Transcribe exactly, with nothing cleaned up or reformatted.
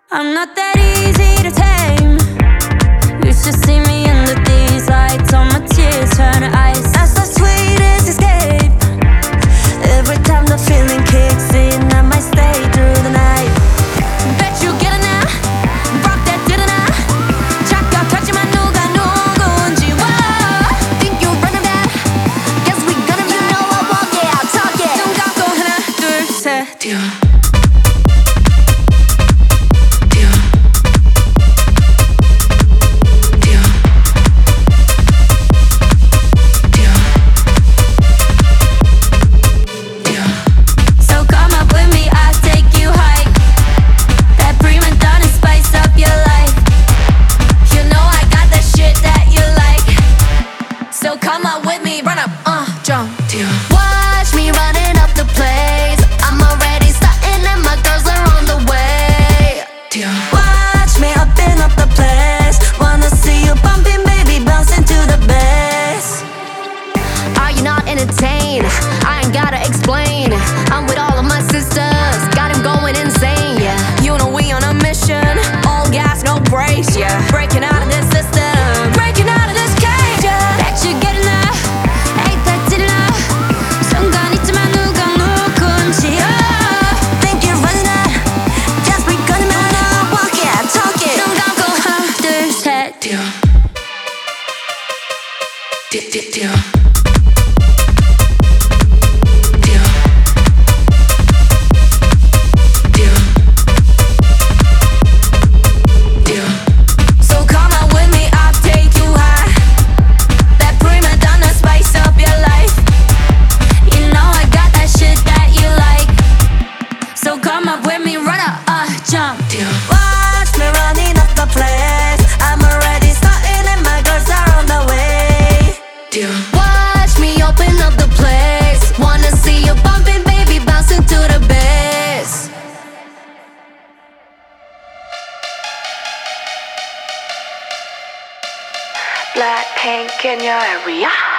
I'm not that easy to tame. You should see me under these lights. All my tears turn to ice. That's the sweetest escape. Every time the feeling kicks in, I might stay through the night. Bet you get it now. Rock that did it now. 착각하지만 누가 누군지. Whoa. Think you're running that? Guess we gonna be. You know I walk it, I'll talk it. 눈 감고 하나 둘 셋. Come up with me, run up, uh, jump. Watch me running up the place. I'm already starting and my girls are on the way. Watch me up and up the place. Wanna see you bumping, baby, bouncing to the bass. Are you not entertained? I ain't gotta explain. I'm with all of my sisters, got him going insane, yeah. You know we on a mission, all gas, no brakes, yeah. Breaking out of this system, breaking out of this cage, yeah. Bet you get enough, ain't that did enough. 순간 있지만 누가 누군지. Oh, think you're running out, just we gonna move on. Walk it, talk it. 눈 감고 하나 둘 셋. 뛰어, 뛰어, 뛰어, 뛰어. Come up with me, run up, uh, jump. Watch me running up the place. I'm already starting and my girls are on the way. Watch me open up the place. Wanna see you bumping, baby, bouncing to the bass. Blackpink in your area.